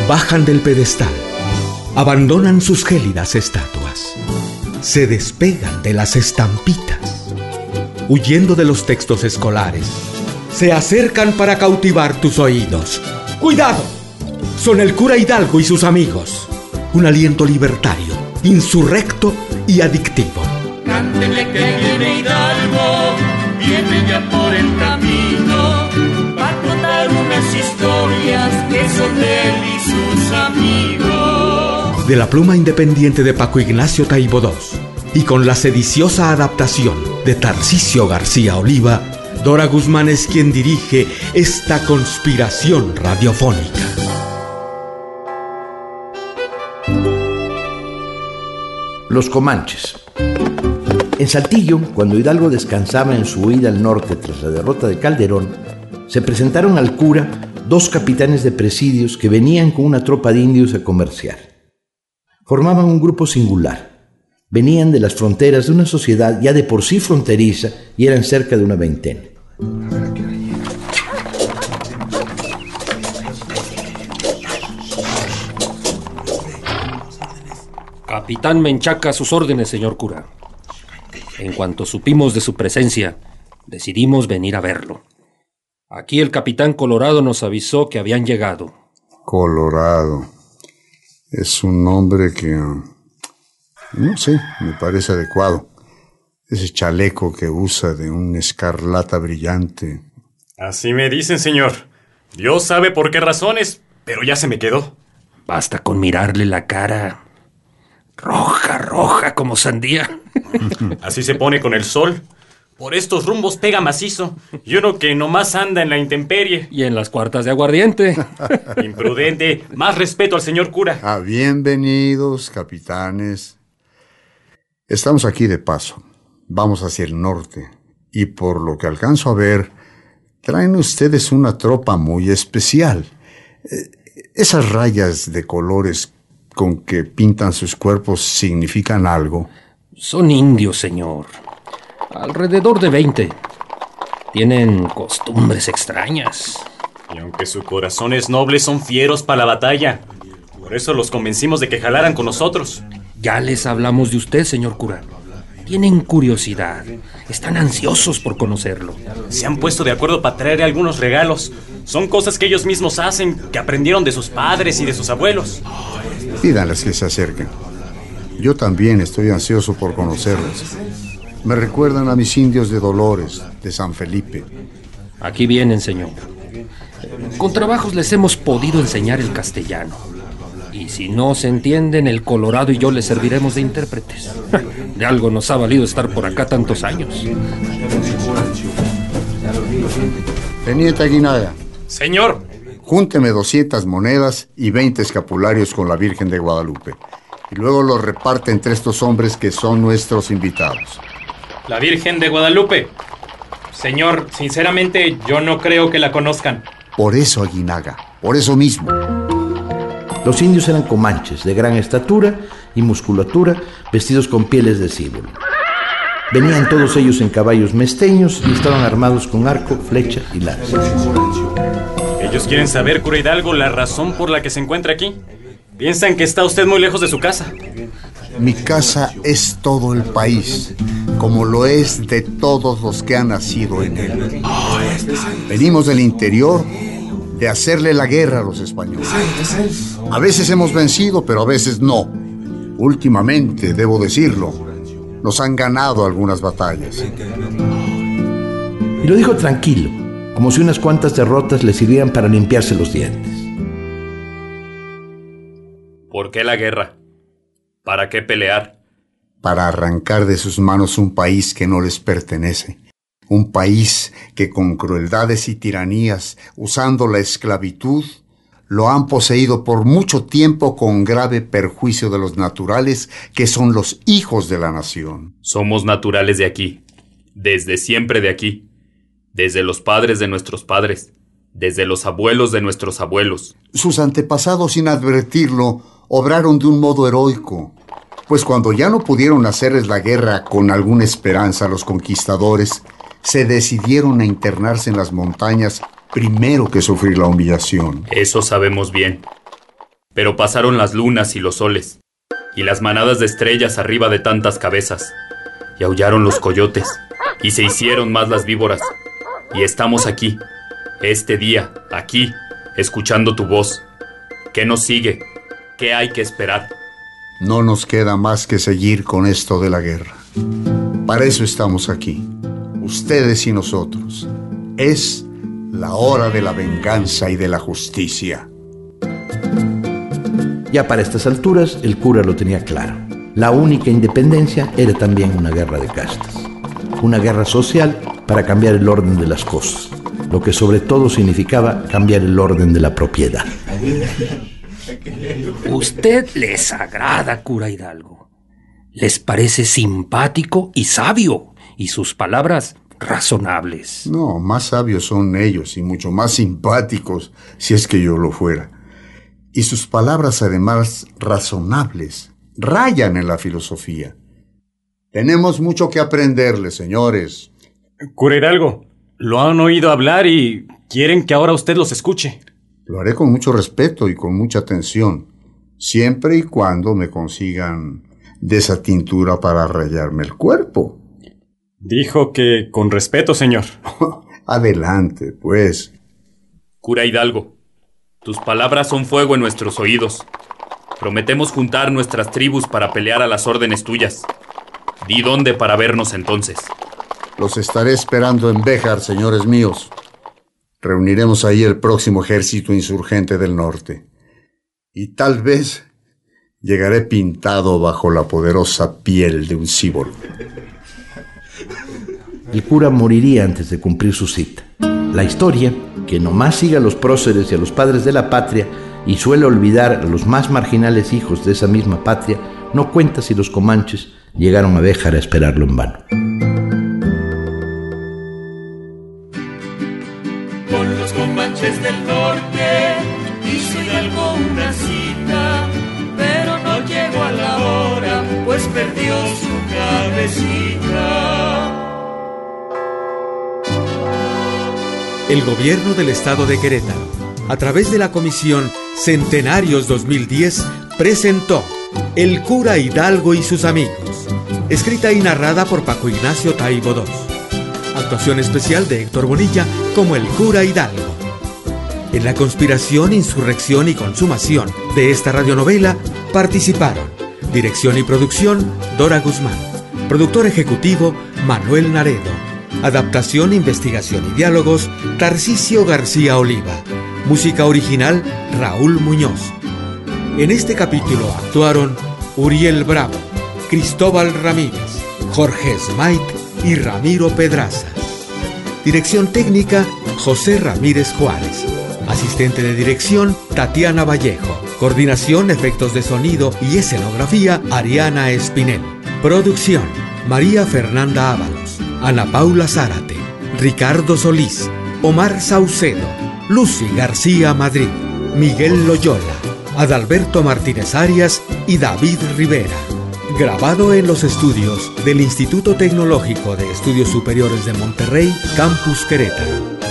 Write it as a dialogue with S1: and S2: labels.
S1: Bajan del pedestal, abandonan sus gélidas estatuas, se despegan de las estampitas, huyendo de los textos escolares, se acercan para cautivar tus oídos. ¡Cuidado! Son el cura Hidalgo y sus amigos. Un aliento libertario, insurrecto y adictivo.
S2: Cántenle que viene Hidalgo, viene ya por el camino, va a contar unas historias que son de él y sus amigos.
S1: De la pluma independiente de Paco Ignacio Taibo II y con la sediciosa adaptación de Tarcisio García Oliva, Dora Guzmán es quien dirige esta conspiración radiofónica.
S3: Los Comanches. En Saltillo, cuando Hidalgo descansaba en su huida al norte tras la derrota de Calderón, se presentaron al cura dos capitanes de presidios que venían con una tropa de indios a comerciar. Formaban un grupo singular. Venían de las fronteras de una sociedad ya de por sí fronteriza y eran cerca de una veintena.
S4: Capitán Menchaca, a sus órdenes, señor cura. En cuanto supimos de su presencia, decidimos venir a verlo. Aquí el capitán Colorado nos avisó que habían llegado.
S5: Colorado. Es un nombre que... no sé, me parece adecuado. Ese chaleco que usa de un escarlata brillante.
S6: Así me dicen, señor. Dios sabe por qué razones, pero ya se me quedó.
S4: Basta con mirarle la cara. Roja como sandía.
S6: Así se pone con el sol. Por estos rumbos pega macizo. Y uno que nomás anda en la intemperie.
S4: Y en las cuartas de aguardiente.
S6: Imprudente. Más respeto al señor cura.
S5: Bienvenidos, capitanes. Estamos aquí de paso. Vamos hacia el norte. Y por lo que alcanzo a ver, traen ustedes una tropa muy especial. Esas rayas de colores con que pintan sus cuerpos significan algo.
S4: Son indios, señor. Alrededor de 20. Tienen costumbres extrañas.
S6: Y aunque su corazón es noble, son fieros para la batalla. Por eso los convencimos de que jalaran con nosotros.
S4: Ya les hablamos de usted, señor cura. Tienen curiosidad. Están ansiosos por conocerlo.
S6: Se han puesto de acuerdo para traer algunos regalos. Son cosas que ellos mismos hacen, que aprendieron de sus padres y de sus abuelos.
S5: Pídanles que se acerquen. Yo también estoy ansioso por conocerlos. Me recuerdan a mis indios de Dolores, de San Felipe.
S4: Aquí vienen, señor. Con trabajos les hemos podido enseñar el castellano. Y si no se entienden, el Colorado y yo les serviremos de intérpretes. De algo nos ha valido estar por acá tantos años.
S5: Teniente Aguinaga.
S6: Señor.
S5: Júnteme 200 monedas y 20 escapularios con la Virgen de Guadalupe. Y luego los reparte entre estos hombres que son nuestros invitados.
S7: La Virgen de Guadalupe. Señor, sinceramente, yo no creo que la conozcan.
S5: Por eso, Aguinaga, por eso mismo.
S3: Los indios eran comanches, de gran estatura y musculatura, vestidos con pieles de cíbolo. Venían todos ellos en caballos mesteños y estaban armados con arco, flecha y lanza.
S6: Ellos quieren saber, cura Hidalgo, la razón por la que se encuentra aquí. Piensan que está usted muy lejos de su casa.
S5: Mi casa es todo el país, como lo es de todos los que han nacido en él. Venimos del interior de hacerle la guerra a los españoles. A veces hemos vencido, pero a veces no. Últimamente, debo decirlo, nos han ganado algunas batallas.
S3: Y lo dijo tranquilo, como si unas cuantas derrotas le sirvieran para limpiarse los dientes.
S6: ¿Por qué la guerra? ¿Para qué pelear?
S5: Para arrancar de sus manos un país que no les pertenece. Un país que con crueldades y tiranías, usando la esclavitud, lo han poseído por mucho tiempo con grave perjuicio de los naturales que son los hijos de la nación.
S6: Somos naturales de aquí, desde siempre de aquí, desde los padres de nuestros padres, desde los abuelos de nuestros abuelos.
S5: Sus antepasados, sin advertirlo, obraron de un modo heroico, pues cuando ya no pudieron hacerles la guerra con alguna esperanza a los conquistadores, se decidieron a internarse en las montañas primero que sufrir la humillación.
S6: Eso sabemos bien. Pero pasaron las lunas y los soles, y las manadas de estrellas arriba de tantas cabezas, y aullaron los coyotes, y se hicieron más las víboras, y estamos aquí, este día, aquí, escuchando tu voz. ¿Qué nos sigue? ¿Qué hay que esperar?
S5: No nos queda más que seguir con esto de la guerra. Para eso estamos aquí, ustedes y nosotros. Es la hora de la venganza y de la justicia.
S3: Ya para estas alturas, el cura lo tenía claro. La única independencia era también una guerra de castas. Una guerra social para cambiar el orden de las cosas, lo que sobre todo significaba cambiar el orden de la propiedad.
S4: Usted les agrada, cura Hidalgo. Les parece simpático y sabio, y sus palabras razonables.
S5: No, más sabios son ellos y mucho más simpáticos, si es que yo lo fuera. Y sus palabras, además razonables, rayan en la filosofía. Tenemos mucho que aprenderle, señores.
S8: Cura Hidalgo, lo han oído hablar y quieren que ahora usted los escuche.
S5: Lo haré con mucho respeto y con mucha atención, siempre y cuando me consigan de esa tintura para rayarme el cuerpo.
S8: Dijo que con respeto, señor.
S5: Adelante, pues.
S6: Cura Hidalgo, tus palabras son fuego en nuestros oídos. Prometemos juntar nuestras tribus para pelear a las órdenes tuyas. Di dónde para vernos entonces.
S5: Los estaré esperando en Béjar, señores míos. Reuniremos ahí el próximo ejército insurgente del norte. Y tal vez llegaré pintado bajo la poderosa piel de un cíboro.
S3: El cura moriría antes de cumplir su cita. La historia, que nomás sigue a los próceres y a los padres de la patria y suele olvidar a los más marginales hijos de esa misma patria, no cuenta si los comanches llegaron a Béjar a esperarlo en vano.
S2: Con los comanches del norte hizo Hidalgo una cita, pero no llegó a la hora, pues perdió su cabecita.
S1: El gobierno del estado de Querétaro, a través de la comisión Centenarios 2010, presentó El cura Hidalgo y sus amigos, escrita y narrada por Paco Ignacio Taibo II. Actuación especial de Héctor Bonilla como el cura Hidalgo. En la conspiración, insurrección y consumación de esta radionovela participaron dirección y producción Dora Guzmán, productor ejecutivo Manuel Naredo, adaptación, investigación y diálogos Tarcisio García Oliva, música original Raúl Muñoz. En este capítulo actuaron Uriel Bravo, Cristóbal Ramírez, Jorge Smait y Ramiro Pedraza. Dirección técnica José Ramírez Juárez. Asistente de dirección Tatiana Vallejo. Coordinación, efectos de sonido y escenografía Ariana Espinel. Producción María Fernanda Ábalos, Ana Paula Zárate, Ricardo Solís, Omar Saucedo, Lucy García Madrid, Miguel Loyola, Adalberto Martínez Arias y David Rivera. Grabado en los estudios del Instituto Tecnológico de Estudios Superiores de Monterrey, Campus Querétaro.